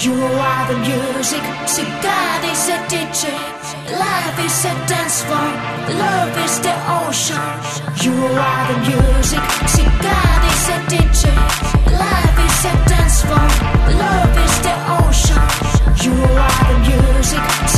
You are the music, see God is a DJ. Life is a dance floor, love is the ocean. You are the music, see God is a DJ. Life is a dance floor, love is the ocean. You are the music.